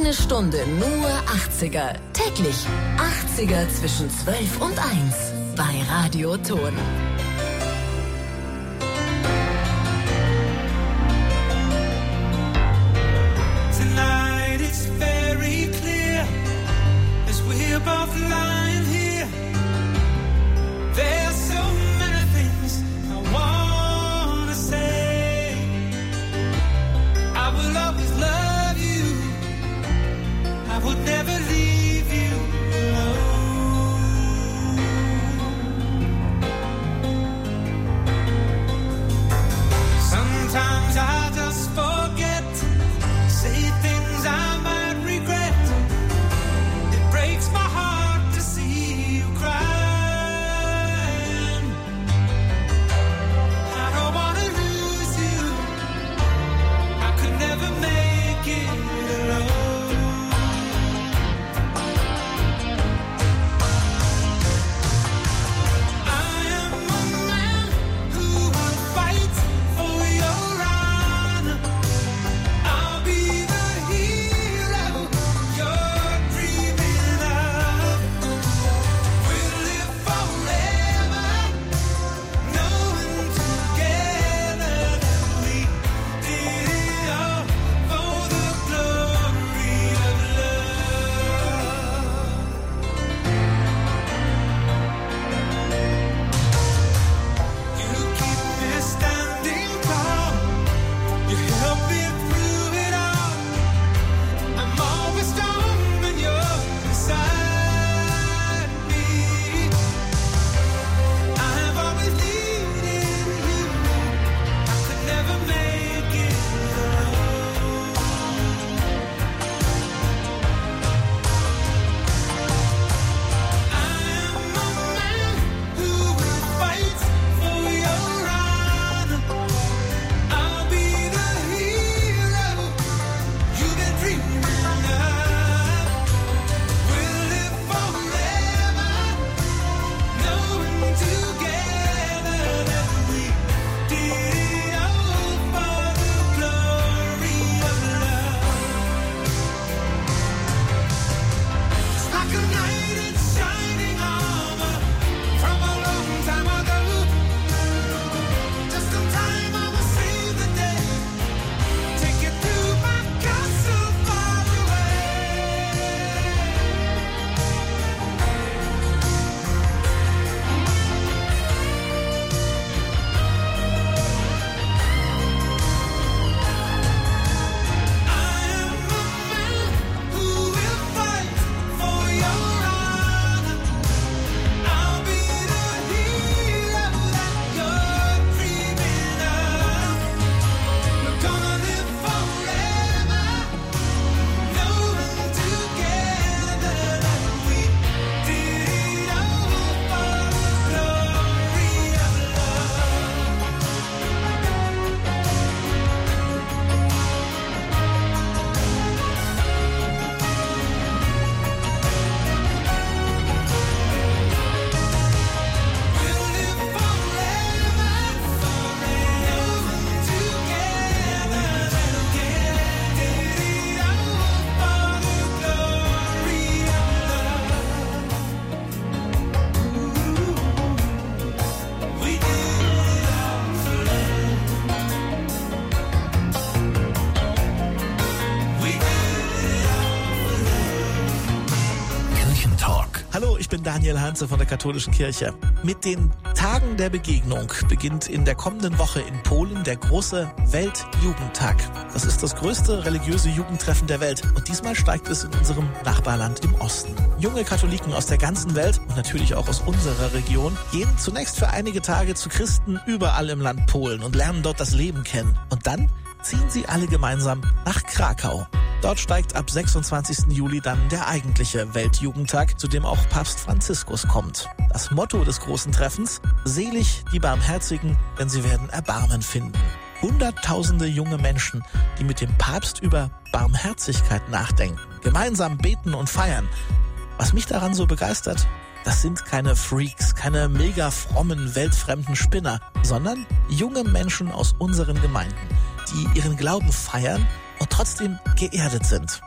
Eine Stunde nur 80er. Täglich 80er zwischen 12 und 1 bei Radio Ton. Tonight it's very clear as we're both lying here. There's so many things I wanna say. I will always love you. I would never leave you alone. Sometimes I just forget, say things I might regret. It breaks my heart to see you crying. I don't wanna lose you. I could never make it alone. Ich bin Daniel Hanze von der Katholischen Kirche. Mit den Tagen der Begegnung beginnt in der kommenden Woche in Polen der große Weltjugendtag. Das ist das größte religiöse Jugendtreffen der Welt und diesmal steigt es in unserem Nachbarland im Osten. Junge Katholiken aus der ganzen Welt und natürlich auch aus unserer Region gehen zunächst für einige Tage zu Christen überall im Land Polen und lernen dort das Leben kennen. Und dann ziehen sie alle gemeinsam nach Krakau. Dort steigt ab 26. Juli dann der eigentliche Weltjugendtag, zu dem auch Papst Franziskus kommt. Das Motto des großen Treffens: Selig die Barmherzigen, denn sie werden Erbarmen finden. Hunderttausende junge Menschen, die mit dem Papst über Barmherzigkeit nachdenken, gemeinsam beten und feiern. Was mich daran so begeistert: Das sind keine Freaks, keine mega frommen, weltfremden Spinner, sondern junge Menschen aus unseren Gemeinden, die ihren Glauben feiern und trotzdem geerdet sind.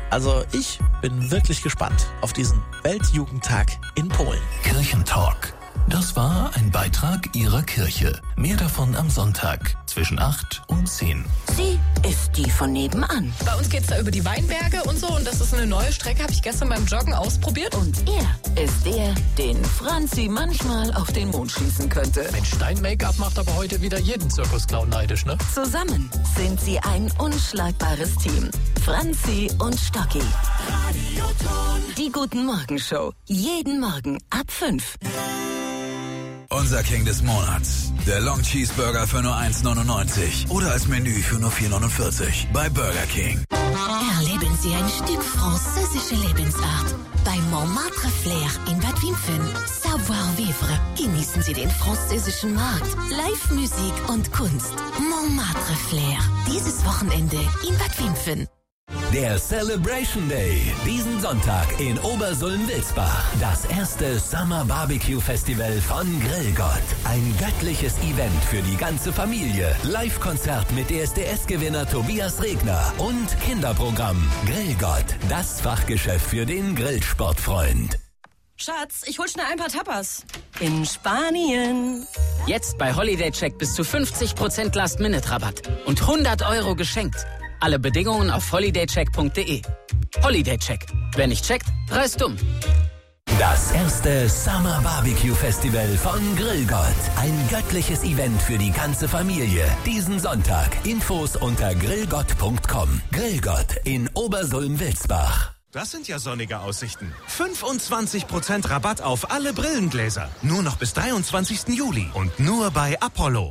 Also ich bin wirklich gespannt auf diesen Weltjugendtag in Polen. Kirchentalk. Das war ein Beitrag Ihrer Kirche. Mehr davon am Sonntag zwischen 8 und 10. Sie ist die von nebenan. Bei uns geht's da über die Weinberge und so und das ist eine neue Strecke, habe ich gestern beim Joggen ausprobiert. Und er ist der, den Franzi manchmal auf den Mond schießen könnte. Mensch, dein Make-up macht aber heute wieder jeden Zirkusclown neidisch, ne? Zusammen sind sie ein unschlagbares Team. Franzi und Stocki. Die Guten Morgen Show. Jeden Morgen ab 5. Unser King des Monats. Der Long Cheeseburger für nur 1,99 oder als Menü für nur 4,49 bei Burger King. Erleben Sie ein Stück französische Lebensart. Bei Montmartre Flair in Bad Wimpfen. Savoir-vivre. Genießen Sie den französischen Markt, Live-Musik und Kunst. Montmartre Flair. Dieses Wochenende in Bad Wimpfen. Der Celebration Day. Diesen Sonntag in Obersulm-Wilsbach. Das erste Summer Barbecue Festival von Grillgott. Ein göttliches Event für die ganze Familie. Live-Konzert mit DSDS-Gewinner Tobias Regner und Kinderprogramm. Grillgott, das Fachgeschäft für den Grillsportfreund. Schatz, ich hol schnell ein paar Tapas. In Spanien. Jetzt bei Holiday Check bis zu 50% Last-Minute-Rabatt und 100 € geschenkt. Alle Bedingungen auf holidaycheck.de. Holiday Check. Wer nicht checkt, reist dumm. Das erste Summer Barbecue Festival von Grillgott. Ein göttliches Event für die ganze Familie. Diesen Sonntag. Infos unter grillgott.com. Grillgott in Obersulm-Wilsbach. Das sind ja sonnige Aussichten. 25% Rabatt auf alle Brillengläser. Nur noch bis 23. Juli. Und nur bei Apollo.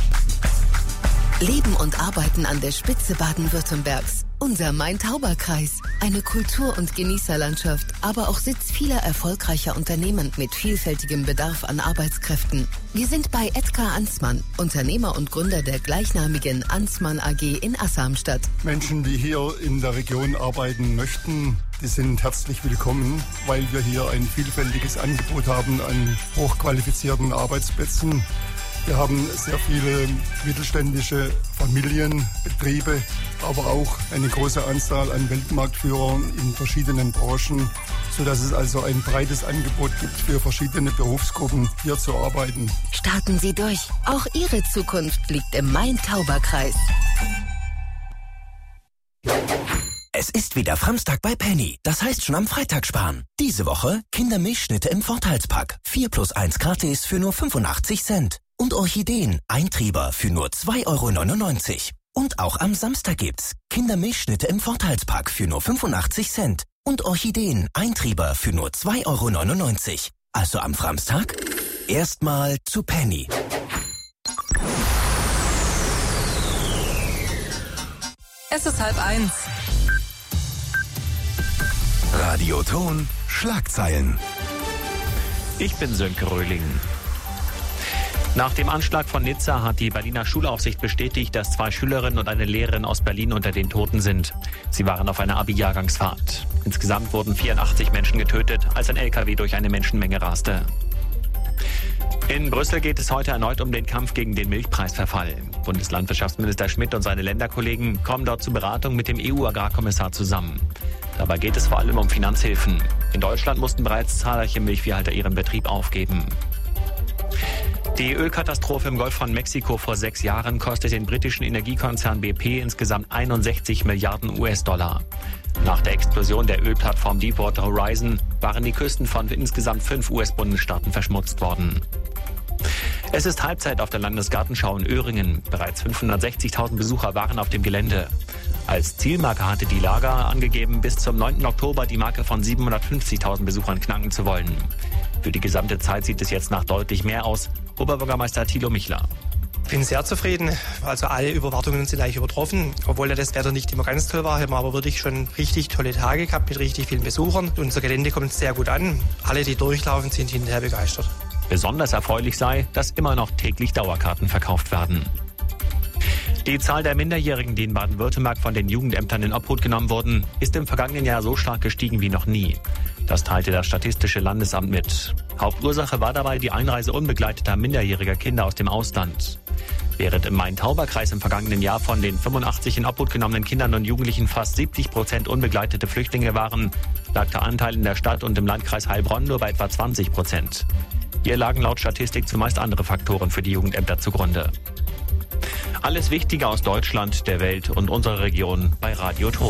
Leben und arbeiten an der Spitze Baden-Württembergs. Unser Main-Tauber-Kreis. Eine Kultur- und Genießerlandschaft, aber auch Sitz vieler erfolgreicher Unternehmen mit vielfältigem Bedarf an Arbeitskräften. Wir sind bei Edgar Ansmann, Unternehmer und Gründer der gleichnamigen Ansmann AG in Assamstadt. Menschen, die hier in der Region arbeiten möchten, die sind herzlich willkommen, weil wir hier ein vielfältiges Angebot haben an hochqualifizierten Arbeitsplätzen. Wir haben sehr viele mittelständische Familienbetriebe, aber auch eine große Anzahl an Weltmarktführern in verschiedenen Branchen, sodass es also ein breites Angebot gibt für verschiedene Berufsgruppen, hier zu arbeiten. Starten Sie durch. Auch Ihre Zukunft liegt im Main-Tauber-Kreis. Es ist wieder Samstag bei Penny. Das heißt schon am Freitag sparen. Diese Woche Kindermilchschnitte im Vorteilspack. 4+1 gratis für nur 85 Cent. Und Orchideen, Eintrieber für nur 2,99 €. Und auch am Samstag gibt's Kindermilchschnitte im Vorteilspack für nur 85 Cent. Und Orchideen, Eintrieber für nur 2,99 €. Also am Samstag erstmal zu Penny. Es ist 12:30. Radioton Schlagzeilen. Ich bin Sönke Röhling. Nach dem Anschlag von Nizza hat die Berliner Schulaufsicht bestätigt, dass 2 Schülerinnen und eine Lehrerin aus Berlin unter den Toten sind. Sie waren auf einer Abi-Jahrgangsfahrt. Insgesamt wurden 84 Menschen getötet, als ein LKW durch eine Menschenmenge raste. In Brüssel geht es heute erneut um den Kampf gegen den Milchpreisverfall. Bundeslandwirtschaftsminister Schmidt und seine Länderkollegen kommen dort zur Beratung mit dem EU-Agrarkommissar zusammen. Dabei geht es vor allem um Finanzhilfen. In Deutschland mussten bereits zahlreiche Milchviehhalter ihren Betrieb aufgeben. Die Ölkatastrophe im Golf von Mexiko vor 6 Jahren kostet den britischen Energiekonzern BP insgesamt 61 Milliarden US-Dollar. Nach der Explosion der Ölplattform Deepwater Horizon waren die Küsten von insgesamt 5 US-Bundesstaaten verschmutzt worden. Es ist Halbzeit auf der Landesgartenschau in Öhringen. Bereits 560.000 Besucher waren auf dem Gelände. Als Zielmarke hatte die Lager angegeben, bis zum 9. Oktober die Marke von 750.000 Besuchern knacken zu wollen. Für die gesamte Zeit sieht es jetzt nach deutlich mehr aus. Oberbürgermeister Thilo Michler. Ich bin sehr zufrieden. Also alle Erwartungen sind eigentlich übertroffen. Obwohl ja das Wetter nicht immer ganz toll war, haben wir aber wirklich schon richtig tolle Tage gehabt mit richtig vielen Besuchern. Unser Gelände kommt sehr gut an. Alle, die durchlaufen, sind hinterher begeistert. Besonders erfreulich sei, dass immer noch täglich Dauerkarten verkauft werden. Die Zahl der Minderjährigen, die in Baden-Württemberg von den Jugendämtern in Obhut genommen wurden, ist im vergangenen Jahr so stark gestiegen wie noch nie. Das teilte das Statistische Landesamt mit. Hauptursache war dabei die Einreise unbegleiteter minderjähriger Kinder aus dem Ausland. Während im Main-Tauber-Kreis im vergangenen Jahr von den 85 in Obhut genommenen Kindern und Jugendlichen fast 70% unbegleitete Flüchtlinge waren, lag der Anteil in der Stadt und im Landkreis Heilbronn nur bei etwa 20%. Hier lagen laut Statistik zumeist andere Faktoren für die Jugendämter zugrunde. Alles Wichtige aus Deutschland, der Welt und unserer Region bei Radio Ton.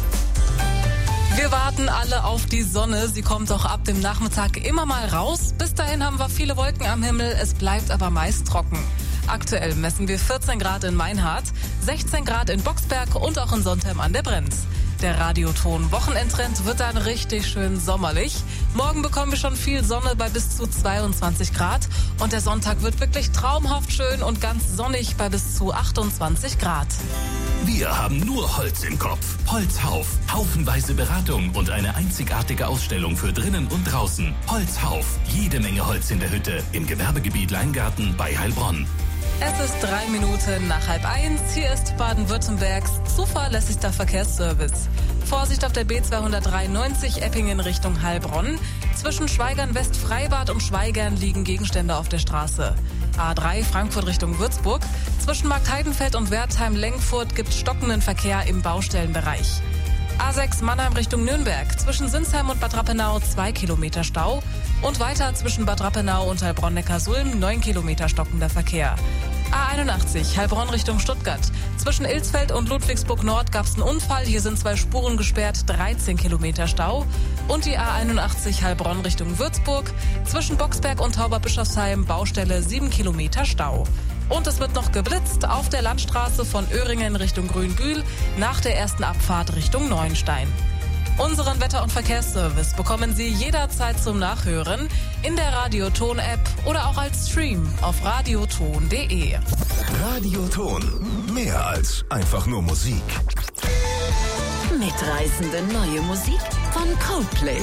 Wir warten alle auf die Sonne. Sie kommt auch ab dem Nachmittag immer mal raus. Bis dahin haben wir viele Wolken am Himmel. Es bleibt aber meist trocken. Aktuell messen wir 14 Grad in Meinhardt, 16 Grad in Boxberg und auch in Sontheim an der Brenz. Der Radioton-Wochenendtrend wird dann richtig schön sommerlich. Morgen bekommen wir schon viel Sonne bei bis zu 22 Grad. Und der Sonntag wird wirklich traumhaft schön und ganz sonnig bei bis zu 28 Grad. Wir haben nur Holz im Kopf. Holzhauf. Haufenweise Beratung und eine einzigartige Ausstellung für drinnen und draußen. Holzhauf. Jede Menge Holz in der Hütte im Gewerbegebiet Leingarten bei Heilbronn. Es ist 3 Minuten nach 12:30. Hier ist Baden-Württembergs zuverlässigster Verkehrsservice. Vorsicht auf der B293 Eppingen Richtung Heilbronn. Zwischen Schweigern-West-Freibad und Schweigern liegen Gegenstände auf der Straße. A3 Frankfurt Richtung Würzburg. Zwischen Marktheidenfeld und Wertheim-Lengfurt gibt stockenden Verkehr im Baustellenbereich. A6 Mannheim Richtung Nürnberg. Zwischen Sinsheim und Bad Rappenau 2 Kilometer Stau. Und weiter zwischen Bad Rappenau und Heilbronn-Neckarsulm 9 Kilometer stockender Verkehr. A81 Heilbronn Richtung Stuttgart. Zwischen Ilsfeld und Ludwigsburg Nord gab es einen Unfall. Hier sind 2 Spuren gesperrt, 13 Kilometer Stau. Und die A81 Heilbronn Richtung Würzburg. Zwischen Boxberg und Tauberbischofsheim Baustelle 7 Kilometer Stau. Und es wird noch geblitzt auf der Landstraße von Öhringen Richtung Grünbühl nach der ersten Abfahrt Richtung Neuenstein. Unseren Wetter- und Verkehrsservice bekommen Sie jederzeit zum Nachhören in der Radioton-App oder auch als Stream auf radioton.de. Radioton. Mehr als einfach nur Musik. Mitreißende neue Musik von Coldplay.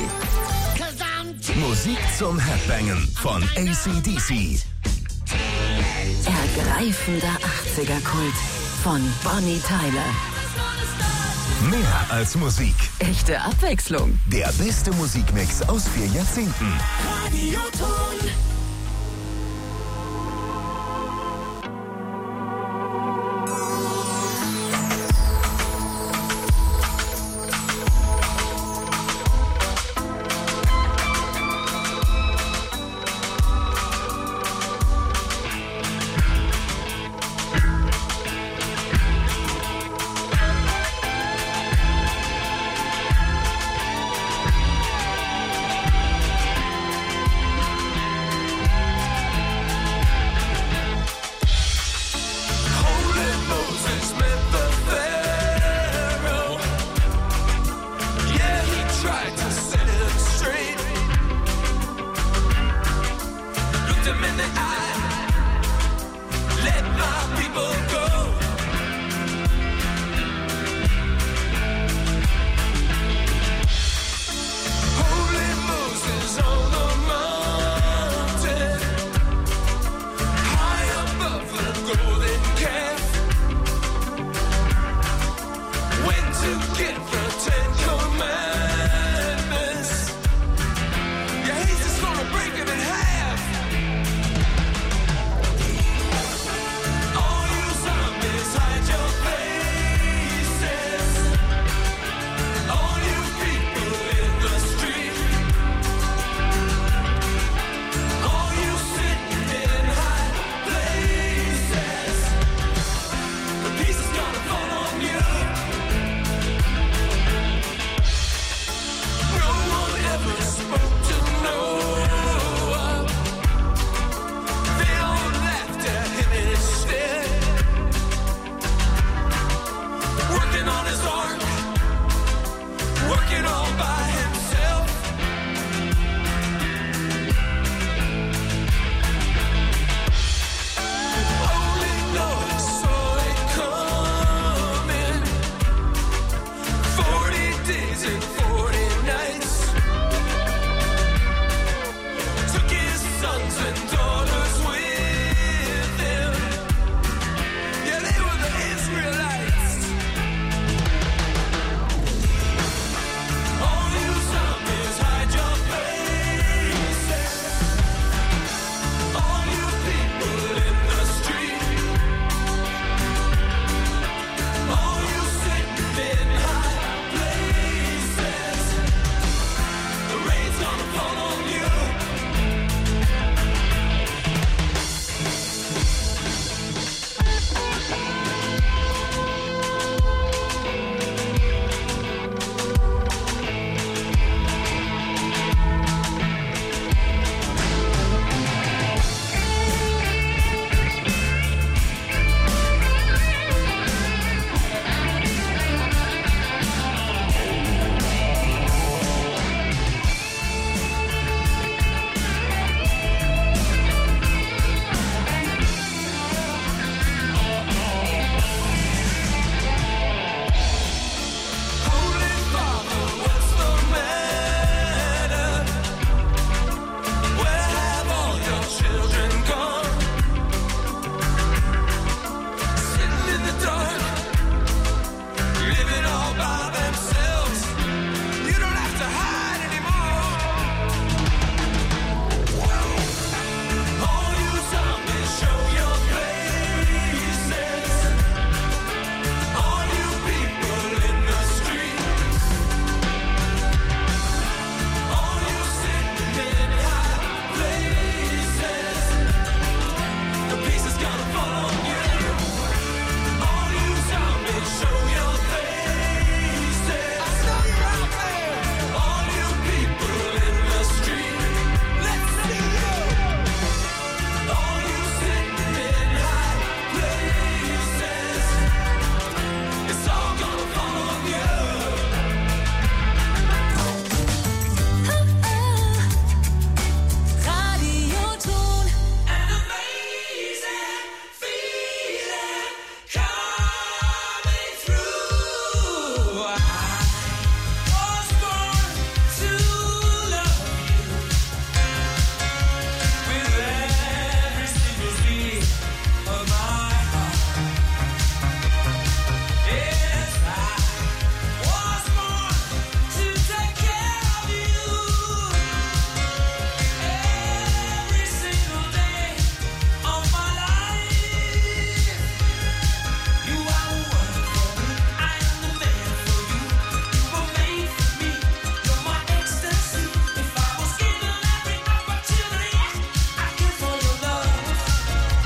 Musik zum Headbangen von AC/DC. Ergreifender 80er-Kult von Bonnie Tyler. Mehr als Musik. Echte Abwechslung. Der beste Musikmix aus 4 Jahrzehnten. Radioton. Working all by